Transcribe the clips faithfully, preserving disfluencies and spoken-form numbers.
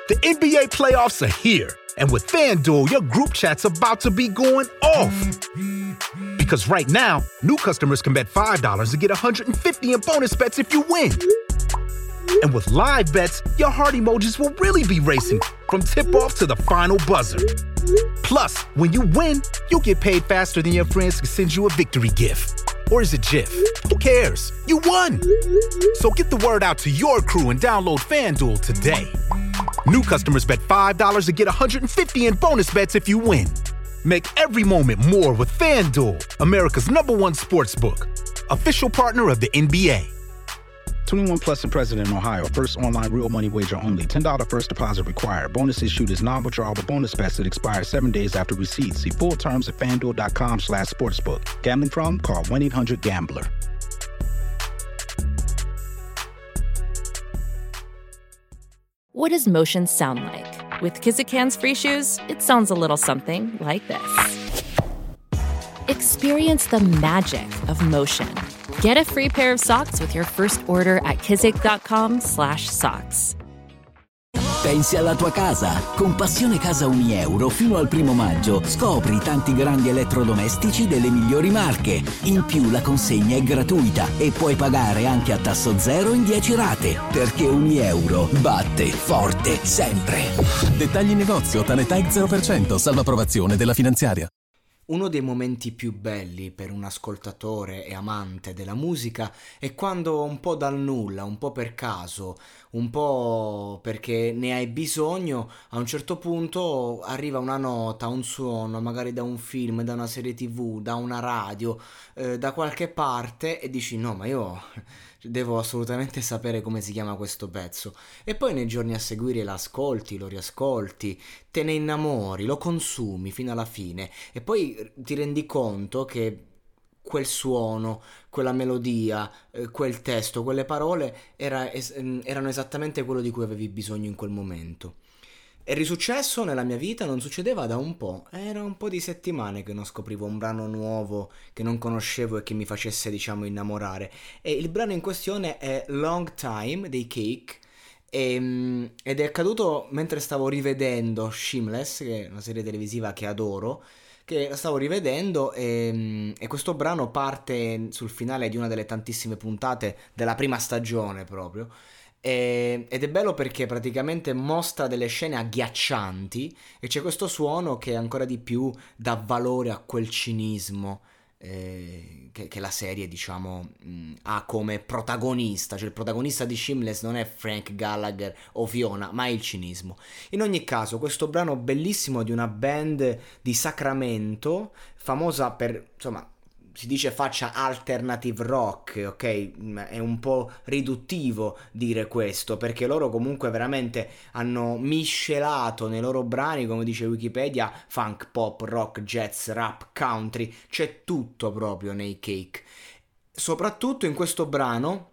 The N B A playoffs are here, and with FanDuel, your group chat's about to be going off. Because right now, new customers can bet five dollars and get one hundred fifty dollars in bonus bets if you win. And with live bets, your heart emojis will really be racing from tip-off to the final buzzer. Plus, when you win, you'll get paid faster than your friends can send you a victory gift. Or is it GIF? Who cares? You won! So get the word out to your crew and download FanDuel today. New customers bet five dollars and get one hundred fifty dollars in bonus bets if you win. Make every moment more with FanDuel, America's number one sportsbook. Official partner of the N B A. twenty-one plus and present in Ohio. First online real money wager only. ten dollars first deposit required. Bonus issued is non-withdrawable bonus bets that expire seven days after receipt. See full terms at FanDuel.com slash sportsbook. Gambling problem? Call one eight hundred gambler. What does motion sound like? With Kizikans free shoes, it sounds a little something like this. Experience the magic of motion. Get a free pair of socks with your first order at kizik.com slash socks. Pensi alla tua casa? Con Passione Casa Unieuro fino al primo maggio scopri tanti grandi elettrodomestici delle migliori marche. In più la consegna è gratuita e puoi pagare anche a tasso zero in dieci rate. Perché Unieuro batte forte sempre. Dettagli in negozio, Tanetag zero per cento, salva approvazione della finanziaria. Uno dei momenti più belli per un ascoltatore e amante della musica è quando un po' dal nulla, un po' per caso, un po' perché ne hai bisogno, a un certo punto arriva una nota, un suono, magari da un film, da una serie tivù, da una radio, eh, da qualche parte e dici no, ma io devo assolutamente sapere come si chiama questo pezzo. E poi nei giorni a seguire l'ascolti, lo riascolti, te ne innamori, lo consumi fino alla fine e poi ti rendi conto che quel suono, quella melodia, eh, quel testo, quelle parole era es- erano esattamente quello di cui avevi bisogno in quel momento. È risuccesso nella mia vita, non succedeva da un po', era un po' di settimane che non scoprivo un brano nuovo che non conoscevo e che mi facesse, diciamo, innamorare. E il brano in questione è Long Time dei Cake e, ed è accaduto mentre stavo rivedendo Shameless, che è una serie televisiva che adoro, che la stavo rivedendo e, e questo brano parte sul finale di una delle tantissime puntate della prima stagione proprio. E, ed è bello perché praticamente mostra delle scene agghiaccianti e c'è questo suono che ancora di più dà valore a quel cinismo eh, che, che la serie, diciamo, mh, ha come protagonista. Cioè il protagonista di Shameless non è Frank Gallagher o Fiona, ma è il cinismo. In ogni caso, questo brano bellissimo di una band di Sacramento, famosa per, insomma, si dice faccia alternative rock, ok? È un po' riduttivo dire questo, perché loro comunque veramente hanno miscelato nei loro brani, come dice Wikipedia, funk, pop, rock, jazz, rap, country, c'è tutto proprio nei Cake. Soprattutto in questo brano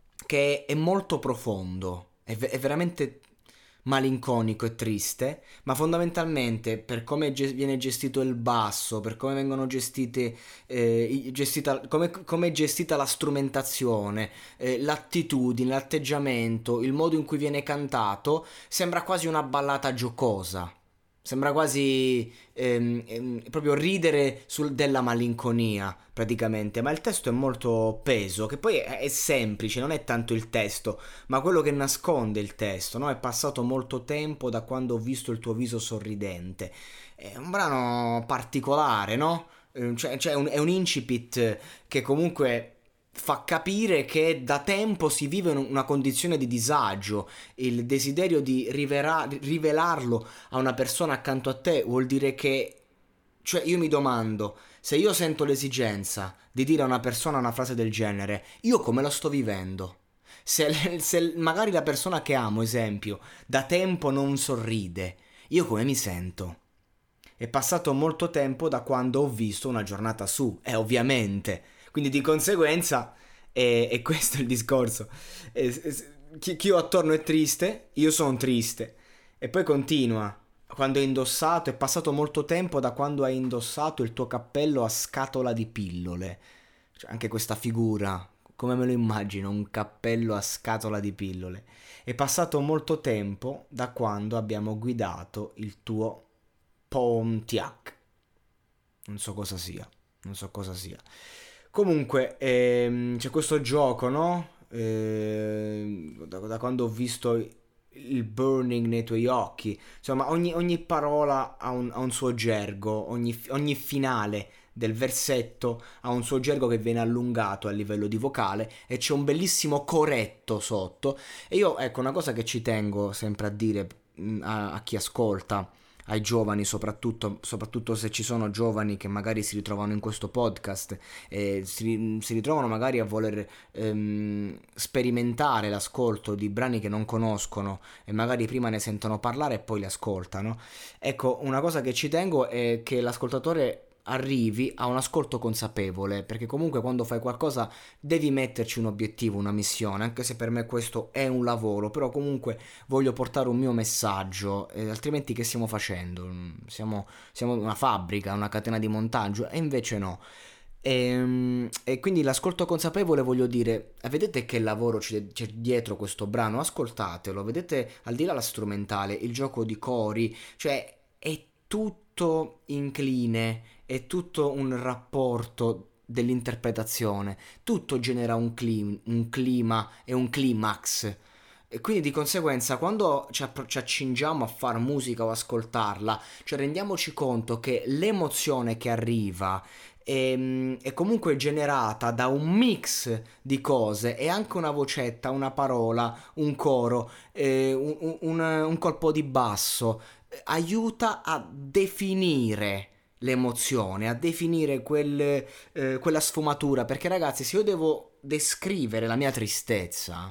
che è molto profondo, è, v- è veramente malinconico e triste, ma fondamentalmente per come ge- viene gestito il basso, per come vengono gestite eh, gestita, come, come è gestita la strumentazione, eh, l'attitudine, l'atteggiamento, il modo in cui viene cantato, sembra quasi una ballata giocosa. Sembra quasi ehm, ehm, proprio ridere sul, della malinconia, praticamente. Ma il testo è molto peso, che poi è, è semplice, non è tanto il testo, ma quello che nasconde il testo, no? È passato molto tempo da quando ho visto il tuo viso sorridente. È un brano particolare, no? Cioè, cioè un, è un incipit che comunque fa capire che da tempo si vive una condizione di disagio. Il desiderio di rivera- rivelarlo a una persona accanto a te vuol dire che, cioè io mi domando, se io sento l'esigenza di dire a una persona una frase del genere, io come lo sto vivendo? Se, se magari la persona che amo, esempio, da tempo non sorride, io come mi sento? È passato molto tempo da quando ho visto Una giornata su, e eh, ovviamente... Quindi di conseguenza è, è questo il discorso. È, è, chi, chi ho attorno è triste, io sono triste. E poi continua. Quando hai indossato, è passato molto tempo da quando hai indossato il tuo cappello a scatola di pillole. Cioè, anche questa figura come me lo immagino, un cappello a scatola di pillole. È passato molto tempo da quando abbiamo guidato il tuo Pontiac. Non so cosa sia, non so cosa sia. Comunque, ehm, c'è questo gioco, no? Eh, da, da quando ho visto il burning nei tuoi occhi, insomma ogni, ogni parola ha un, ha un suo gergo, ogni, ogni finale del versetto ha un suo gergo che viene allungato a livello di vocale e c'è un bellissimo coretto sotto. E io, ecco, una cosa che ci tengo sempre a dire a, a chi ascolta, ai giovani soprattutto, soprattutto se ci sono giovani che magari si ritrovano in questo podcast e si, si ritrovano magari a voler ehm, sperimentare l'ascolto di brani che non conoscono e magari prima ne sentono parlare e poi li ascoltano. Ecco, una cosa che ci tengo è che l'ascoltatore arrivi a un ascolto consapevole, perché comunque quando fai qualcosa devi metterci un obiettivo, una missione, anche se per me questo è un lavoro, però comunque voglio portare un mio messaggio, eh, altrimenti che stiamo facendo? Siamo, siamo una fabbrica, una catena di montaggio, e invece no. E, e quindi l'ascolto consapevole, voglio dire, vedete che lavoro c'è, c'è dietro questo brano, ascoltatelo, vedete al di là la strumentale, il gioco di cori, cioè è tutto incline, è tutto un rapporto dell'interpretazione, tutto genera un, clim, un clima e un climax, e quindi di conseguenza quando ci, app- ci accingiamo a fare musica o ascoltarla, cioè rendiamoci conto che l'emozione che arriva è, è comunque generata da un mix di cose, e anche una vocetta, una parola, un coro, eh, un, un, un colpo di basso eh, aiuta a definire l'emozione, a definire quel, eh, quella sfumatura, perché ragazzi, se io devo descrivere la mia tristezza,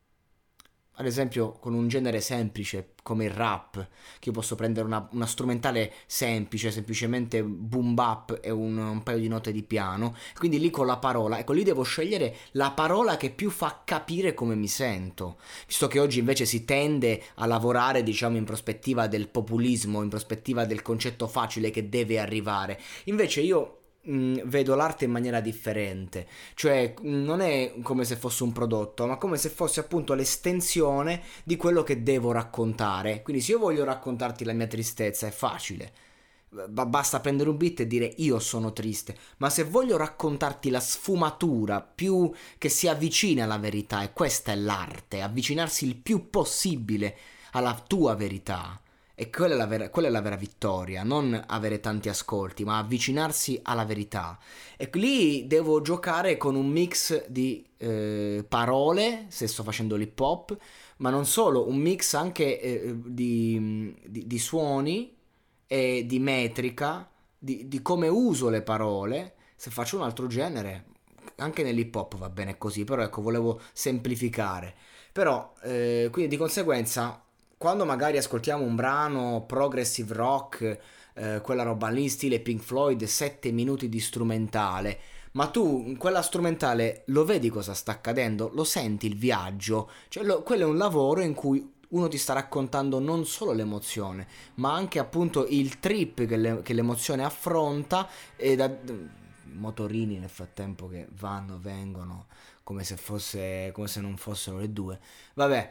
ad esempio con un genere semplice come il rap, che io posso prendere una, una strumentale semplice, semplicemente boom bap e un, un paio di note di piano, quindi lì con la parola, ecco, lì devo scegliere la parola che più fa capire come mi sento, visto che oggi invece si tende a lavorare, diciamo, in prospettiva del populismo, in prospettiva del concetto facile che deve arrivare. Invece io Mm, vedo l'arte in maniera differente, cioè non è come se fosse un prodotto, ma come se fosse appunto l'estensione di quello che devo raccontare. Quindi se io voglio raccontarti la mia tristezza è facile, B- basta prendere un beat e dire io sono triste, ma se voglio raccontarti la sfumatura più che si avvicina alla verità, e questa è l'arte, avvicinarsi il più possibile alla tua verità. E quella è, la vera, quella è la vera vittoria, non avere tanti ascolti, ma avvicinarsi alla verità. E lì devo giocare con un mix di eh, parole, se sto facendo l'hip hop, ma non solo, un mix anche eh, di, di, di suoni e di metrica, di, di come uso le parole. Se faccio un altro genere, anche nell'hip hop va bene così, però ecco, volevo semplificare. Però, eh, quindi di conseguenza, quando magari ascoltiamo un brano progressive rock, eh, quella roba lì, stile Pink Floyd, sette minuti di strumentale, ma tu in quella strumentale lo vedi cosa sta accadendo? Lo senti il viaggio? Cioè, lo, quello è un lavoro in cui uno ti sta raccontando non solo l'emozione, ma anche appunto il trip che, le, che l'emozione affronta, e da motorini nel frattempo che vanno, vengono, come se fosse, come se non fossero le due. Vabbè,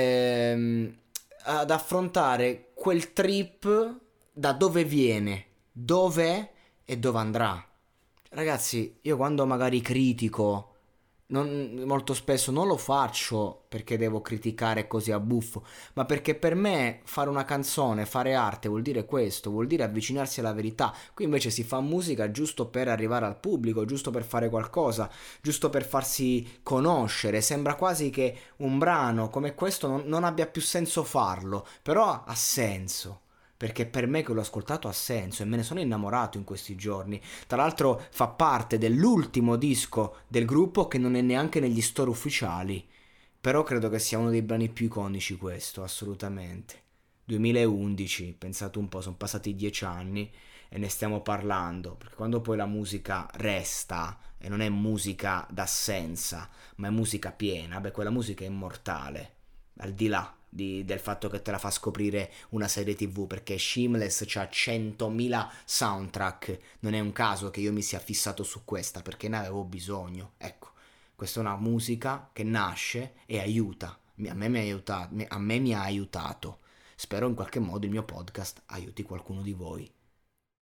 ehm... ad affrontare quel trip, da dove viene, dov'è e dove andrà. Ragazzi, io quando magari critico, non, molto spesso non lo faccio perché devo criticare così a buffo, ma perché per me fare una canzone, fare arte vuol dire questo, vuol dire avvicinarsi alla verità. Qui invece si fa musica giusto per arrivare al pubblico, giusto per fare qualcosa, giusto per farsi conoscere. Sembra quasi che un brano come questo non, non abbia più senso farlo, però ha senso, perché per me che l'ho ascoltato ha senso e me ne sono innamorato in questi giorni. Tra l'altro fa parte dell'ultimo disco del gruppo che non è neanche negli store ufficiali, però credo che sia uno dei brani più iconici questo, assolutamente. duemilaundici, pensate un po', sono passati dieci anni e ne stiamo parlando, perché quando poi la musica resta e non è musica d'assenza, ma è musica piena, beh, quella musica è immortale, al di là Di, del fatto che te la fa scoprire una serie tv, perché Shameless c'ha centomila soundtrack. Non è un caso che io mi sia fissato su questa, perché ne avevo bisogno, ecco, Questa è una musica che nasce e aiuta. A me mi ha aiutato, a me mi ha aiutato. Spero in qualche modo il mio podcast aiuti qualcuno di voi.